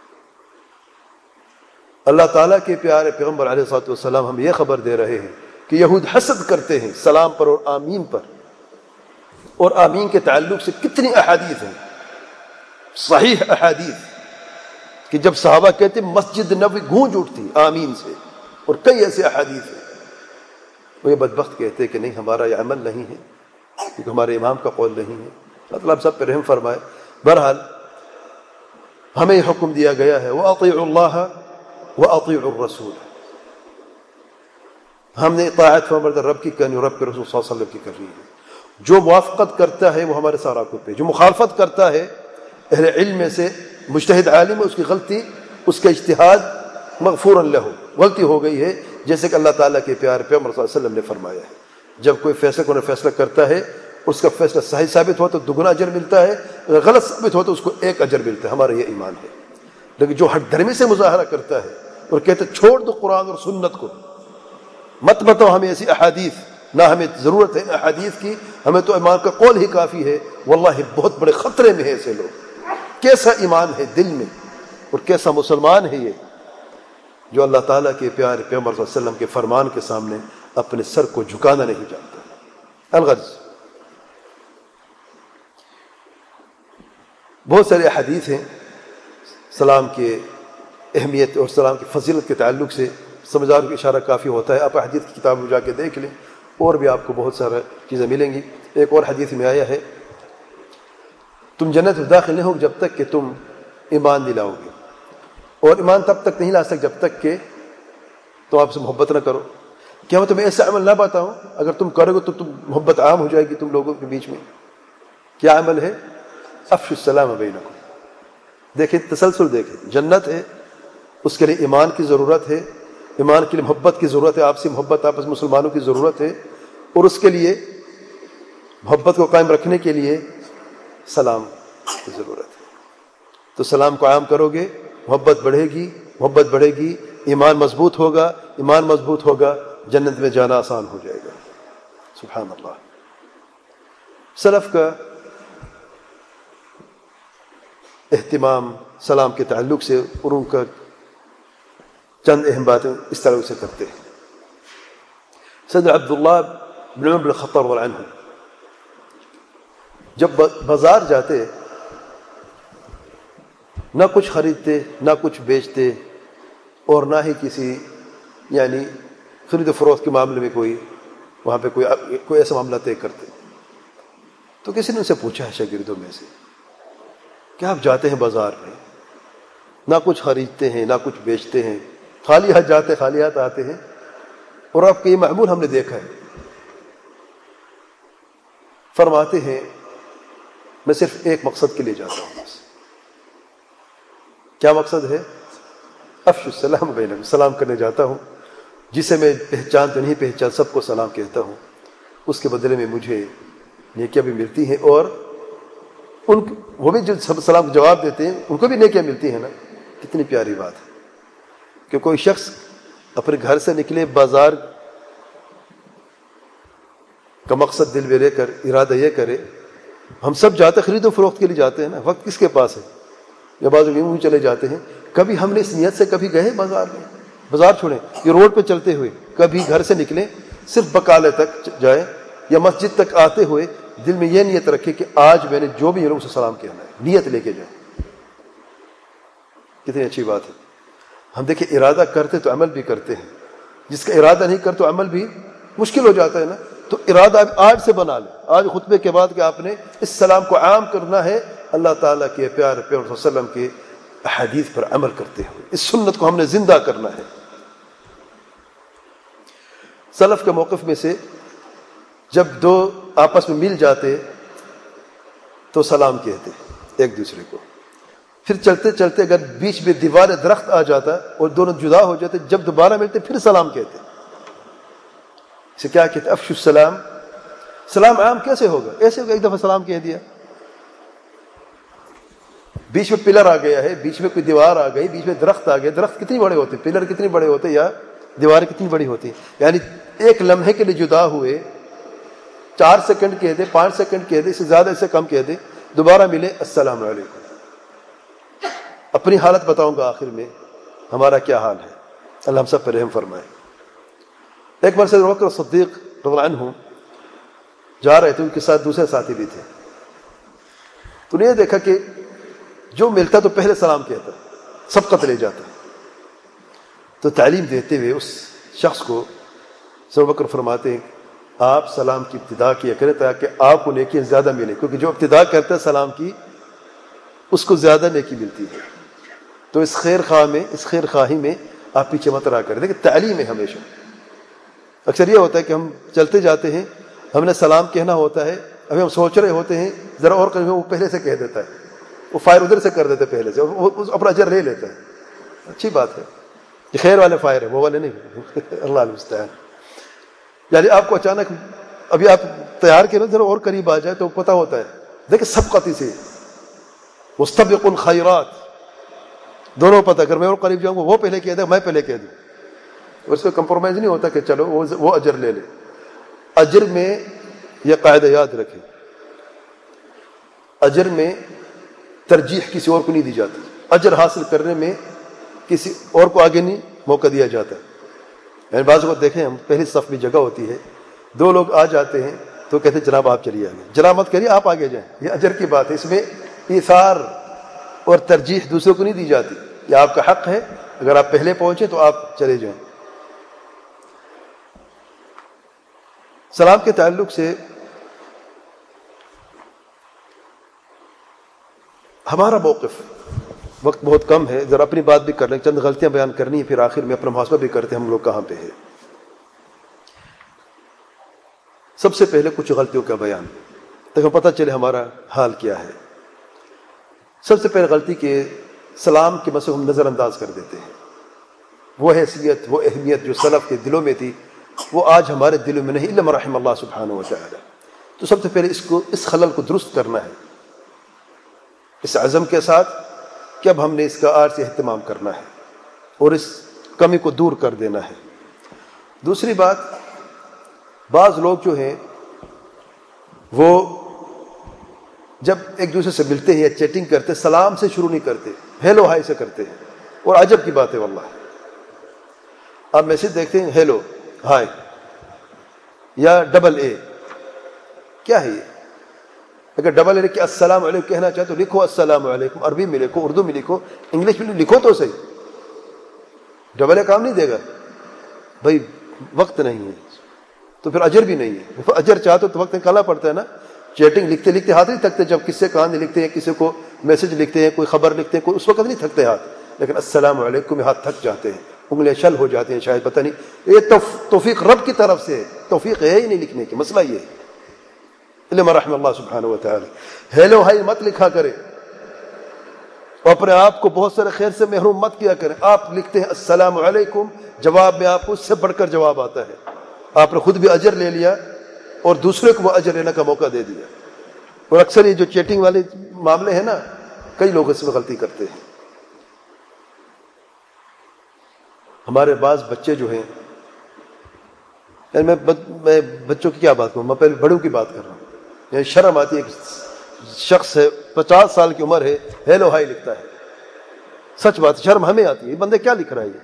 اللہ تعالیٰ کے پیارے پیغمبر علیہ الصلوۃ والسلام ہم یہ خبر دے رہے ہیں کہ یہود حسد کرتے ہیں سلام پر اور آمین پر. اور آمین کے تعلق سے کتنی احادیث ہیں، صحیح احادیث، کہ جب صحابہ کہتے مسجد نبوی گونج اٹھتی آمین سے. اور کئی ایسے احادیث ہیں. وہ یہ بدبخت کہتے کہ نہیں ہمارا یہ عمل نہیں ہے کیونکہ ہمارے امام کا قول نہیں ہے. مطلب سب پہ رحم فرمائے. بہرحال ہمیں یہ حکم دیا گیا ہے وَأَطِيعُوا اللَّهَ وَأَطِيعُوا الرَّسُولَ. ہم نے اطاعت فرمایا رب کی کرنی اور رب کے رسول صلی اللہ علیہ وسلم کی کرنی ہے. جو موافقت کرتا ہے وہ ہمارے ساراکوں پہ، جو مخالفت کرتا ہے اہل علم میں سے مجتہد عالم، اس کی غلطی، اس کا اجتہاد مغفورا لہ، غلطی ہو گئی ہے. جیسے کہ اللہ تعالیٰ کے پیارے پیغمبر صلی اللہ علیہ وسلم نے فرمایا ہے جب کوئی فیصلہ کرتا ہے، اس کا فیصلہ صحیح ثابت ہو تو دگنا اجر ملتا ہے، اگر غلط ثابت ہو تو اس کو ایک اجر ملتا ہے. ہمارا یہ ایمان ہے. لیکن جو ہٹ دھرمی سے مظاہرہ کرتا ہے اور کہتے چھوڑ دو قرآن اور سنت کو، مت بتاؤ ہمیں ایسی احادیث نہ ہمیں ضرورت ہے احادیث کی، ہمیں تو ایمان کا قول ہی کافی ہے۔ واللہ بہت بڑے خطرے میں ہے ایسے لوگ۔ کیسا ایمان ہے دل میں اور کیسا مسلمان ہے یہ جو اللہ تعالیٰ کے پیارے پیغمبر صلی اللہ علیہ وسلم کے فرمان کے سامنے اپنے سر کو جھکانا نہیں جانتا۔ الغرض بہت سارے احادیث ہیں سلام کے اہمیت اور سلام کی فضیلت کے تعلق سے، سمجھدار کو اشارہ کافی ہوتا ہے۔ آپ حدیث کی کتاب میں جا کے دیکھ لیں، اور بھی آپ کو بہت سارا چیزیں ملیں گی۔ ایک اور حدیث میں آیا ہے تم جنت میں داخل نہیں ہوگے جب تک کہ تم ایمان نہیں لاؤ گے، اور ایمان تب تک نہیں لا سکتے جب تک کہ تم آپ سے محبت نہ کرو۔ کیا میں تمہیں ایسا عمل نہ بتاؤں اگر تم کرو گے تو تم محبت عام ہو جائے گی تم لوگوں کے بیچ میں؟ کیا عمل ہے؟ افشوا السلام بینکم۔ دیکھیں تسلسل، دیکھیں جنت ہے، اس کے لیے ایمان کی ضرورت ہے، ایمان کے لیے محبت کی ضرورت ہے، آپسی محبت آپس مسلمانوں کی ضرورت ہے، اور اس کے لیے محبت کو قائم رکھنے کے لیے سلام کی ضرورت ہے۔ تو سلام کو عام کرو گے، محبت بڑھے گی، ایمان مضبوط ہوگا، ایمان مضبوط ہوگا، جنت میں جانا آسان ہو جائے گا۔ سبحان اللہ۔ سلف کا اہتمام سلام کے تعلق سے اور ان کا چند اہم باتیں اس طرح سے کرتے ہیں۔ سیدنا عبداللہ بن عمر بن الخطاب رضی اللہ عنہ جب بازار جاتے نہ کچھ خریدتے نہ کچھ بیچتے، اور نہ ہی کسی یعنی خرید و فروخت کے معاملے میں وہاں پہ کوئی ایسا معاملہ طے کرتے۔ تو کسی نے ان سے پوچھا ہے شاگردوں میں سے کہ آپ جاتے ہیں بازار میں، نہ کچھ خریدتے ہیں نہ کچھ بیچتے ہیں، خالی ہاتھ جاتے خالی ہاتھ آتے ہیں، اور آپ کا یہ معمول ہم نے دیکھا ہے۔ فرماتے ہیں میں صرف ایک مقصد کے لیے جاتا ہوں بس۔ کیا مقصد ہے؟ افشوا السلام بینکم، سلام کرنے جاتا ہوں، جسے میں پہچان تو نہیں پہچان سب کو سلام کہتا ہوں، اس کے بدلے میں مجھے نیکیاں بھی ملتی ہیں، اور وہ بھی جو سب سلام کو جواب دیتے ہیں ان کو بھی نیکیاں ملتی ہیں نا۔ کتنی پیاری بات ہے کہ کوئی شخص اپنے گھر سے نکلے، بازار کا مقصد دل میں لے کر ارادہ یہ کرے، ہم سب جاتے خرید و فروخت کے لیے جاتے ہیں نا، وقت کس کے پاس ہے، یا بعض یوں چلے جاتے ہیں۔ کبھی ہم نے اس نیت سے کبھی گئے بازار میں، بازار چھوڑیں یہ روڈ پہ چلتے ہوئے، کبھی گھر سے نکلیں صرف بقالے تک جائیں یا مسجد تک آتے ہوئے دل میں یہ نیت رکھے کہ آج میں نے جو بھی لوگوں سے سلام کہنا ہے، نیت لے کے جائیں۔ کتنی اچھی بات ہے۔ ہم دیکھیں ارادہ کرتے تو عمل بھی کرتے ہیں، جس کا ارادہ نہیں کرتے تو عمل بھی مشکل ہو جاتا ہے نا۔ تو ارادہ آج سے بنا لیں، آج خطبے کے بعد کہ آپ نے اس سلام کو عام کرنا ہے، اللہ تعالیٰ کے پیارے پیغمبر صلی اللہ علیہ وسلم کے احادیث پر عمل کرتے ہوئے اس سنت کو ہم نے زندہ کرنا ہے۔ سلف کے موقف میں سے جب دو آپس میں مل جاتے تو سلام کہتے ایک دوسرے کو، پھر چلتے چلتے اگر بیچ میں دیوار درخت آ جاتا اور دونوں جدا ہو جاتے، جب دوبارہ ملتے پھر سلام کہتے۔ اسے کیا کہتے؟ افشوا السلام۔ سلام عام کیسے ہوگا؟ ایسے ایک دفعہ سلام کہہ دیا، بیچ میں پلر آ گیا ہے، بیچ میں کوئی دیوار آ گئی، بیچ میں درخت آ گیا۔ درخت کتنی بڑے ہوتے، پلر کتنی بڑے ہوتے، یا دیواریں کتنی بڑی ہوتی، یعنی ایک لمحے کے لیے جدا ہوئے، 4 سیکنڈ کہہ دے، 5 سیکنڈ کہہ دے، اس سے زیادہ اس سے کم کہہ دے، دوبارہ ملے السلام علیکم۔ اپنی حالت بتاؤں گا آخر میں ہمارا کیا حال ہے، اللہ ہم سب پر رحم فرمائے۔ ایک بار سیدنا ابوبکر صدیق رضی اللہ عنہ جا رہے تھے، ان کے ساتھ دوسرے ساتھی بھی تھے، تو نے یہ دیکھا کہ جو ملتا تو پہلے سلام کہتا، سبقت لے جاتا۔ تو تعلیم دیتے ہوئے اس شخص کو سیدنا ابوبکر فرماتے ہیں آپ سلام کی ابتدا کیا کریں تاکہ آپ کو نیکی زیادہ ملے، کیونکہ جو ابتدا کرتا ہے سلام کی اس کو زیادہ نیکی ملتی ہے۔ تو اس خیر خواہی میں آپ پیچھے مت رہا کریں۔ دیکھیں تعلیم ہے ہمیشہ۔ اکثر یہ ہوتا ہے کہ ہم چلتے جاتے ہیں، ہم نے سلام کہنا ہوتا ہے، ابھی ہم سوچ رہے ہوتے ہیں ذرا اور کہیں، وہ پہلے سے کہہ دیتا ہے، وہ فائر ادھر سے کر دیتے پہلے سے، وہ اپنا اجر لے لیتا ہے۔ اچھی بات ہے، یہ خیر والے فائر ہے، وہ والے نہیں۔ اللہ المستعان۔ یعنی آپ کو اچانک ابھی آپ تیار کے ذرا اور قریب آ جائے تو پتہ ہوتا ہے۔ دیکھیں سبقتی سے مستبقوا الخیرات، دونوں پتہ، اگر میں اور قریب جاؤں گا وہ پہلے کہہ دے میں پہلے کہہ دوں، اس میں کمپرومائز نہیں ہوتا کہ چلو وہ اجر لے لے۔ اجر میں یہ قاعدہ یاد رکھیں، اجر میں ترجیح کسی اور کو نہیں دی جاتی، اجر حاصل کرنے میں کسی اور کو آگے نہیں موقع دیا جاتا۔ یعنی بعض کو دیکھیں، ہم پہلی صف میں جگہ ہوتی ہے، دو لوگ آ جاتے ہیں تو کہتے ہیں جناب آپ چلیے آگے، جناب مت کریے آپ آگے جائیں، یہ اجر کی بات ہے، اس میں ایثار اور ترجیح دوسروں کو نہیں دی جاتی، یہ آپ کا حق ہے، اگر آپ پہلے پہنچے تو آپ چلے جائیں۔ سلام کے تعلق سے ہمارا موقف، وقت بہت کم ہے، ذرا اپنی بات بھی کر لیں، چند غلطیاں بیان کرنی ہیں، پھر آخر میں اپنا محاسبہ بھی کرتے ہیں ہم لوگ کہاں پہ ہے۔ سب سے پہلے کچھ غلطیوں کا بیان تاکہ پتہ چلے ہمارا حال کیا ہے۔ سب سے پہلے غلطی کہ سلام کے مسئلے ہم نظر انداز کر دیتے ہیں، وہ حیثیت، وہ اہمیت جو سلف کے دلوں میں تھی وہ آج ہمارے دلوں میں نہیں، الا من رحم اللہ سبحانہ و تعالی۔ تو سب سے پہلے اس خلل کو درست کرنا ہے، اس عزم کے ساتھ کہ اب ہم نے اس کا آج سے اہتمام کرنا ہے اور اس کمی کو دور کر دینا ہے۔ دوسری بات، بعض لوگ جو ہیں وہ جب ایک دوسرے سے ملتے ہیں یا چیٹنگ کرتے سلام سے شروع نہیں کرتے، ہیلو ہائی سے کرتے ہیں، اور عجب کی بات ہے واللہ۔ آپ میسج دیکھتے ہیں ہیلو ہائی یا ڈبل اے، کیا ہے یہ؟ اگر ڈبل اے کہ السلام علیکم کہنا چاہے تو لکھو السلام علیکم، عربی میں لکھو، اردو میں لکھو، انگلش میں لکھو تو صحیح، ڈبل اے کام نہیں دے گا بھائی، وقت نہیں ہے تو پھر اجر بھی نہیں ہے۔ اجر چاہتے تو وقت نکالنا پڑتا ہے نا، چیٹنگ لکھتے لکھتے ہاتھ نہیں تھکتے، جب کس سے کہانی لکھتے ہیں، کسی کو میسج لکھتے ہیں، کوئی خبر لکھتے ہیں، کوئی اس وقت نہیں تھکتے ہاتھ، لیکن السلام علیکم میں ہاتھ تھک جاتے ہیں، انگلیاں شل ہو جاتی ہیں شاید، پتہ نہیں، یہ توفیق رب کی طرف سے ہے، توفیق ہے ہی نہیں لکھنے کی، مسئلہ یہ ہے، الا رحم اللہ سبحانہ و تعالی۔ ہیلو ہائی مت لکھا کرے، اور اپنے آپ کو بہت سارے خیر سے محروم مت کیا کریں۔ آپ لکھتے ہیں السلام علیکم، جواب میں آپ کو اس سے بڑھ کر جواب آتا ہے، آپ نے خود بھی اجر لے لیا اور دوسرے کو وہ اجر لینے کا موقع دے دیا۔ اور اکثر یہ جو چیٹنگ والے معاملے ہیں نا، کئی لوگ اس میں غلطی کرتے ہیں۔ ہمارے بعض بچے جو ہیں، یعنی میں بچوں کی کیا بات کروں، میں پہلے بڑوں کی بات کر رہا ہوں، یعنی شرم آتی ہے، ایک شخص ہے 50 سال کی عمر ہے، ہیلو ہائی لکھتا ہے، سچ بات، شرم ہمیں آتی ہے، یہ بندے کیا لکھ رہا ہے یہ؟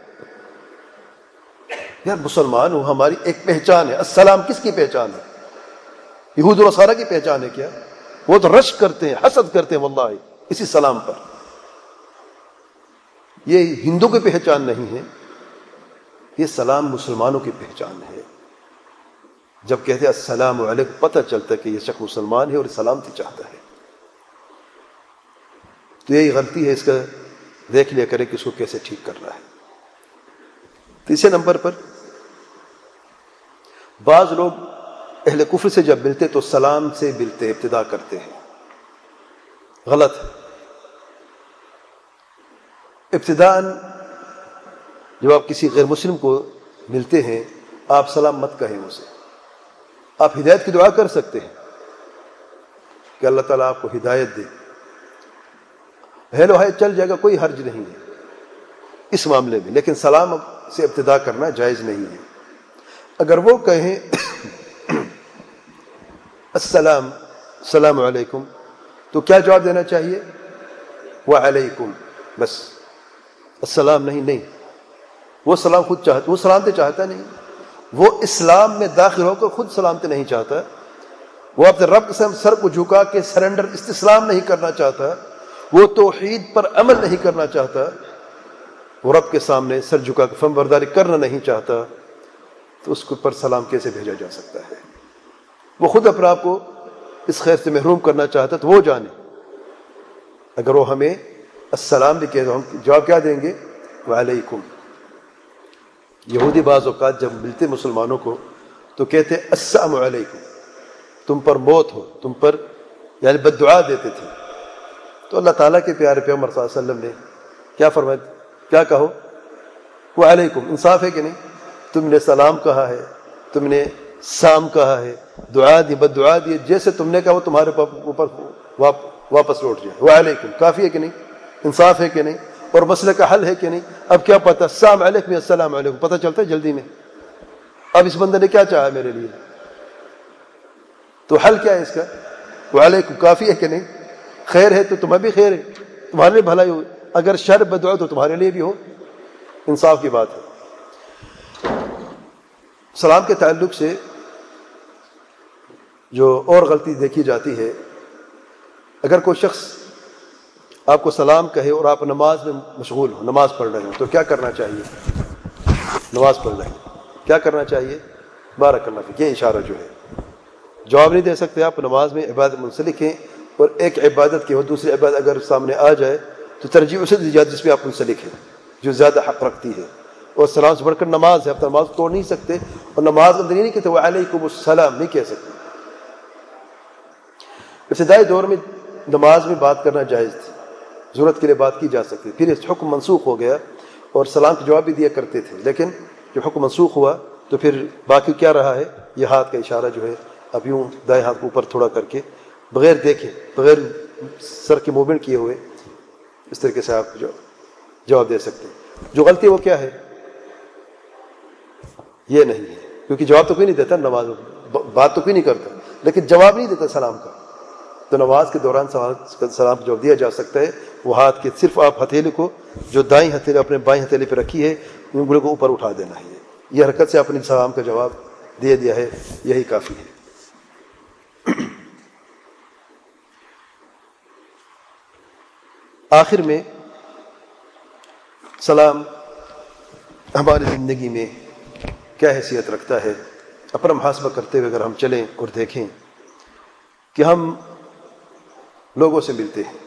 یار مسلمان ہو، ہماری ایک پہچان ہے، السلام کس کی پہچان ہے؟ یہود و نصارہ کی پہچان ہے کیا؟ وہ تو رشک کرتے ہیں، حسد کرتے ہیں واللہ اسی سلام پر۔ یہ ہندو کی پہچان نہیں ہے، یہ سلام مسلمانوں کی پہچان ہے۔ جب کہتے ہیں السلام علیکم، پتہ چلتا ہے کہ یہ شخص مسلمان ہے اور سلامتی چاہتا ہے۔ تو یہی غلطی ہے، اس کا دیکھ لیا کرے کہ اس کو کیسے ٹھیک کرنا ہے۔ تیسرے نمبر پر، بعض لوگ اہل کفر سے جب ملتے تو سلام سے ملتے، ابتدا کرتے ہیں، غلط ہے۔ ابتداءً جب آپ کسی غیر مسلم کو ملتے ہیں، آپ سلام مت کہیں اسے، آپ ہدایت کی دعا کر سکتے ہیں کہ اللہ تعالیٰ آپ کو ہدایت دے، ہیلو ہائی چل جائے گا، کوئی حرج نہیں ہے اس معاملے میں، لیکن سلام سے ابتدا کرنا جائز نہیں ہے۔ اگر وہ کہیں السلام علیکم تو کیا جواب دینا چاہیے؟ وعلیکم، بس، السلام نہیں، وہ سلام خود چاہتا، وہ سلامتی چاہتا نہیں، وہ اسلام میں داخل ہو کر خود سلامتی نہیں چاہتا، وہ اپنے رب کے سامنے سر کو جھکا کے سرنڈر استسلام نہیں کرنا چاہتا، وہ توحید پر عمل نہیں کرنا چاہتا، وہ رب کے سامنے سر جھکا کے فرمان برداری کرنا نہیں چاہتا، تو اس کے پر سلام کیسے بھیجا جا سکتا ہے؟ وہ خود اپنے آپ کو اس خیر سے محروم کرنا چاہتا تو وہ جانے۔ اگر وہ ہمیں السلام بھی کہے تو ہم جواب کیا دیں گے؟ وعلیکم۔ یہودی بعض اوقات جب ملتے مسلمانوں کو تو کہتے السلام علیکم، تم پر موت ہو، تم پر، یعنی بد دعا دیتے تھے۔ تو اللہ تعالیٰ کے پیارے پیغمبر صلی اللہ علیہ وسلم نے کیا فرمایا؟ کیا کہو؟ وعلیکم۔ انصاف ہے کہ نہیں؟ تم نے سلام کہا ہے، تم نے سام کہا ہے، دعا دی، بد دعا دی، جیسے تم نے کہا وہ تمہارے اوپر واپس لوٹ جائے۔ وعلیکم کافی ہے کہ نہیں؟ انصاف ہے کہ نہیں؟ اور مسئلے کا حل ہے کہ نہیں؟ اب کیا پتہ، السلام علیکم السلام علیکم، پتہ چلتا ہے جلدی میں۔ اب اس بندے نے کیا چاہا میرے لیے؟ تو حل کیا ہے اس کا؟ وعلیکم کافی ہے کہ نہیں؟ خیر ہے تو تمہیں بھی خیر ہے، تمہارے لیے بھلائی ہو، اگر شر بدعا تو تمہارے لیے بھی ہو، انصاف کی بات ہے۔ سلام کے تعلق سے جو اور غلطی دیکھی جاتی ہے، اگر کوئی شخص آپ کو سلام کہے اور آپ نماز میں مشغول ہو، نماز پڑھ رہے ہو، تو کیا کرنا چاہیے؟ نماز پڑھ رہے ہیں کیا کرنا چاہیے؟ بارک اللہ فیک، یہ اشارہ جو ہے جواب نہیں دے سکتے آپ، نماز میں عبادت منسلک ہیں، اور ایک عبادت کی اور دوسری عبادت اگر سامنے آ جائے تو ترجیح اسے دی جاتی جس پہ آپ منسلک ہیں، جو زیادہ حق رکھتی ہے، اور سلام سے بڑھ کر نماز ہے، آپ نماز توڑ نہیں سکتے، اور نماز اندر نہیں کہتے وعلیکم السلام نہیں کہہ سکتے۔ ابتدائی دور میں نماز میں بات کرنا جائز تھی، ضرورت کے لیے بات کی جا سکتی، پھر اس حکم منسوخ ہو گیا اور سلام کے جواب بھی دیا کرتے تھے، لیکن جب حکم منسوخ ہوا تو پھر باقی کیا رہا ہے؟ یہ ہاتھ کا اشارہ جو ہے، اب یوں دائیں ہاتھ کو اوپر تھوڑا کر کے بغیر دیکھے، بغیر سر کے موومنٹ کیے ہوئے اس طریقے سے آپ جواب دے سکتے ہیں۔ جو غلطی وہ کیا ہے؟ یہ نہیں ہے، کیونکہ جواب تو کوئی نہیں دیتا نماز میں، بات تو کوئی نہیں کرتا لیکن جواب نہیں دیتا سلام کا، تو نماز کے دوران سلام جواب دیا جا سکتا ہے۔ وہ ہاتھ کے صرف آپ ہتھیلی کو جو دائیں ہتھیلی اپنے بائیں ہتھیلی پہ رکھی ہے انگلیوں کو اوپر اٹھا دینا ہے، یہ حرکت سے اپنے سلام کا جواب دے دیا ہے، یہی کافی ہے۔ آخر میں سلام ہماری زندگی میں کیا حیثیت رکھتا ہے، اپنا محاسبہ کرتے ہوئے اگر ہم چلیں اور دیکھیں کہ ہم لوگوں سے ملتے ہیں،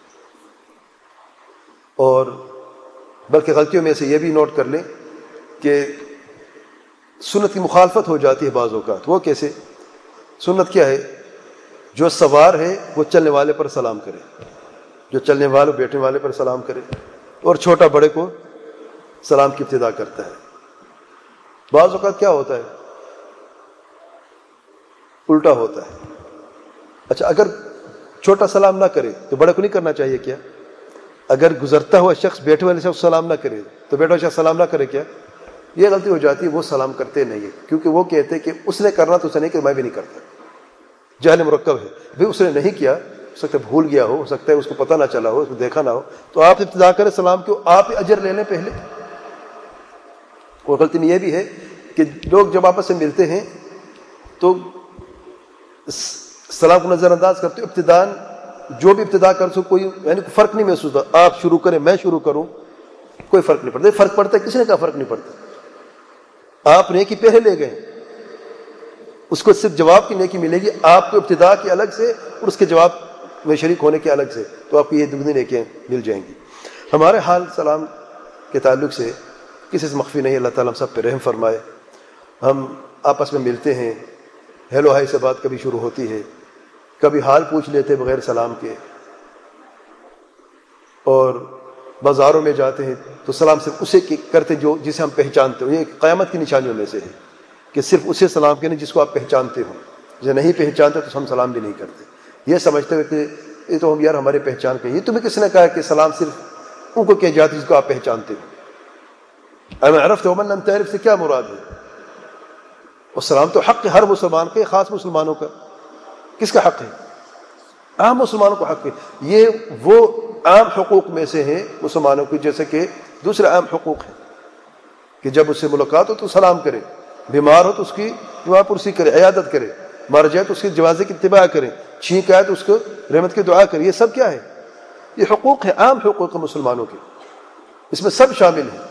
اور بلکہ غلطیوں میں سے یہ بھی نوٹ کر لیں کہ سنت کی مخالفت ہو جاتی ہے بعض اوقات۔ وہ کیسے؟ سنت کیا ہے؟ جو سوار ہے وہ چلنے والے پر سلام کرے، جو چلنے والے بیٹھنے والے پر سلام کرے، اور چھوٹا بڑے کو سلام کی ابتدا کرتا ہے۔ بعض اوقات کیا ہوتا ہے؟ الٹا ہوتا ہے۔ اچھا، اگر چھوٹا سلام نہ کرے تو بڑے کو نہیں کرنا چاہیے کیا؟ اگر گزرتا ہوا شخص بیٹھے والے شخص سلام نہ کرے تو بیٹھا ہوا شخص سلام نہ کرے کیا؟ یہ غلطی ہو جاتی ہے، وہ سلام کرتے نہیں ہے، کیونکہ وہ کہتے ہیں کہ اس نے کرنا تو اسے نہیں کہ میں بھی نہیں کرتا۔ جہل مرکب ہے، بھی اس نے نہیں کیا، ہو سکتا ہے بھول گیا ہو سکتا ہے اس کو پتہ نہ چلا ہو، اس کو دیکھا نہ ہو، تو آپ ابتدا کریں سلام کو، آپ اجر لے لیں پہلے۔ اور غلطی میں یہ بھی ہے کہ لوگ جب آپس سے ملتے ہیں تو سلام کو نظر انداز کرتے، ابتدان جو بھی ابتدا کر سو کوئی یعنی فرق نہیں محسوس ہوتا، آپ شروع کریں میں شروع کروں کوئی فرق نہیں پڑتا۔ فرق پڑتا ہے کسی نے کہا فرق نہیں پڑتا، آپ نیکی پہلے لے گئے، اس کو صرف جواب کی نیکی ملے گی، آپ کو ابتدا کی الگ سے اور اس کے جواب میں شریک ہونے کے الگ سے، تو آپ کو یہ دگنی نیکیاں مل جائیں گی۔ ہمارے حال سلام کے تعلق سے کسی سے مخفی نہیں، اللہ تعالیٰ ہم سب پہ رحم فرمائے۔ ہم آپس میں ملتے ہیں، ہیلو ہائی سے بات کبھی شروع ہوتی ہے، کبھی حال پوچھ لیتے بغیر سلام کے، اور بازاروں میں جاتے ہیں تو سلام صرف اسے کرتے جو جسے ہم پہچانتے ہو۔ یہ قیامت کی نشانیوں میں سے ہے کہ صرف اسے سلام کہنا جس کو آپ پہچانتے ہو، جسے نہیں پہچانتے تو ہم سلام بھی نہیں کرتے، یہ سمجھتے ہوئے کہ یہ تو ہم یار ہمارے پہچان کے، یہ تمہیں کس نے کہا کہ سلام صرف ان کو کہہ جاتے جس کو آپ پہچانتے ہو؟ اَمَا عَرَفْتَ وَمَن لَمْ تَعْرِفْ سے کیا مراد ہے؟ اور سلام تو حق ہے ہر مسلمان کا، خاص مسلمانوں کا۔ کس کا حق ہے؟ عام مسلمانوں کا حق ہے۔ یہ وہ عام حقوق میں سے ہیں مسلمانوں کی، جیسے کہ دوسرے عام حقوق ہیں کہ جب اس سے ملاقات ہو تو سلام کرے، بیمار ہو تو اس کی دعا پرسی کرے، عیادت کرے، مر جائے تو اس کی جنازے کی اتباع کرے، چھینک آئے تو اس کو رحمت کی دعا کرے۔ یہ سب کیا ہے؟ یہ حقوق ہیں، عام حقوق ہیں مسلمانوں کے، اس میں سب شامل ہیں۔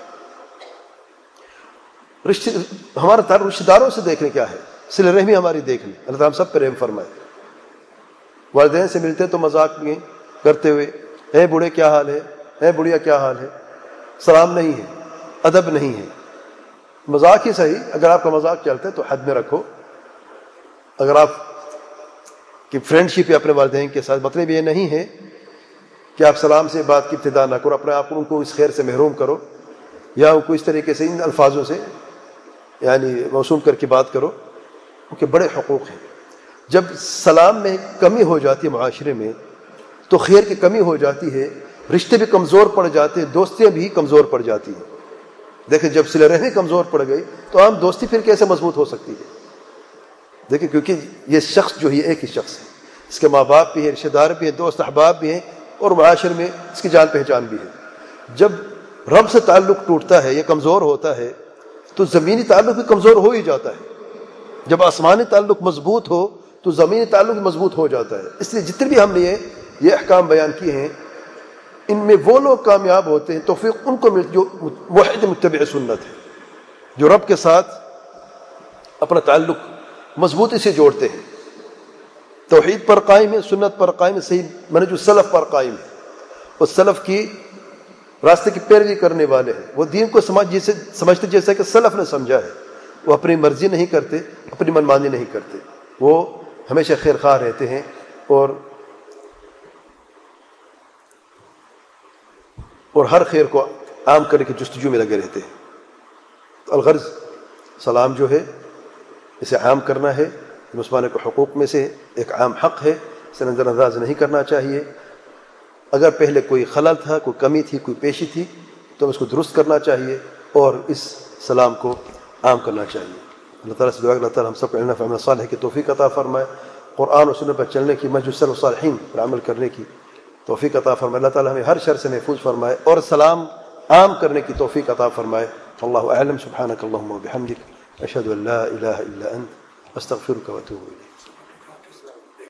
ہمارا تعلق رشتہ داروں سے دیکھنے کیا ہے، صلہ رحمی ہماری دیکھنے، اللہ تعالیٰ ہم سب پہ رحم فرمائے۔ والدین سے ملتے تو مذاق میں کرتے ہوئے، اے بوڑھے کیا حال ہے، اے بڑھیا کیا حال ہے، سلام نہیں ہے، ادب نہیں ہے، مذاق ہی صحیح، اگر آپ کا مذاق چلتا ہے تو حد میں رکھو۔ اگر آپ کی فرینڈ شپ ہے اپنے والدین کے ساتھ، مطلب یہ نہیں ہے کہ آپ سلام سے بات کی ابتدا نہ کرو، اپنے آپ کو ان کو اس خیر سے محروم کرو، یا ان کو اس طریقے سے ان الفاظوں سے یعنی موسوم کر کے بات کرو، کیونکہ بڑے حقوق ہیں۔ جب سلام میں کمی ہو جاتی ہے معاشرے میں تو خیر کی کمی ہو جاتی ہے، رشتے بھی کمزور پڑ جاتے ہیں، دوستیاں بھی کمزور پڑ جاتی ہیں۔ دیکھیں جب صلہ رحمی کمزور پڑ گئی تو عام دوستی پھر کیسے مضبوط ہو سکتی ہے؟ دیکھیں کیونکہ یہ شخص جو ہے ایک ہی شخص ہے، اس کے ماں باپ بھی ہیں، رشتہ دار بھی ہیں، دوست احباب بھی ہیں، اور معاشر میں اس کی جان پہچان بھی ہے۔ جب رب سے تعلق ٹوٹتا ہے یا کمزور ہوتا ہے تو زمینی تعلق بھی کمزور ہو ہی جاتا ہے۔ جب آسمانی تعلق مضبوط ہو تو زمینی تعلق بھی مضبوط ہو جاتا ہے۔ اس لیے جتنے بھی ہم نے یہ احکام بیان کیے ہیں، ان میں وہ لوگ کامیاب ہوتے ہیں، توفیق ان کو ملتی جو موحد متبع سنت ہے، جو رب کے ساتھ اپنا تعلق مضبوطی سے جوڑتے ہیں، توحید پر قائم ہے، سنت پر قائم ہے، صحیح منہج السلف پر قائم ہے، اور سلف کی راستے کی پیروی کرنے والے ہیں۔ وہ دین کو سمجھتے جیسا کہ سلف نے سمجھا ہے، وہ اپنی مرضی نہیں کرتے، اپنی منمانی نہیں کرتے، وہ ہمیشہ خیر خواہ رہتے ہیں اور ہر خیر کو عام کرنے کی جستجو میں لگے رہتے ہیں۔ الغرض سلام جو ہے اسے عام کرنا ہے، مسلمان کے حقوق میں سے ایک عام حق ہے، اسے نظر انداز نہیں کرنا چاہیے۔ اگر پہلے کوئی خلل تھا، کوئی کمی تھی، کوئی پیشی تھی تو اس کو درست کرنا چاہیے اور اس سلام کو عام کرنا چاہیے۔ اللہ تعالیٰ سے دعا کہ اللہ تعالیٰ ہم سب کو علم فہم صالح کی توفیق عطا فرمائے، قرآن و سنت پر چلنے کی، منہج السلف الصالحین پر عمل کرنے کی توفیق عطا فرمائے۔ اللہ تعالیٰ ہمیں ہر شر سے محفوظ فرمائے اور سلام عام کرنے کی توفیق عطا فرمائے۔ اللہ اعلم، سبحانک اللہم و بحمدک، اشہد ان لا الہ الا انت، استغفرک و اتوب الیک۔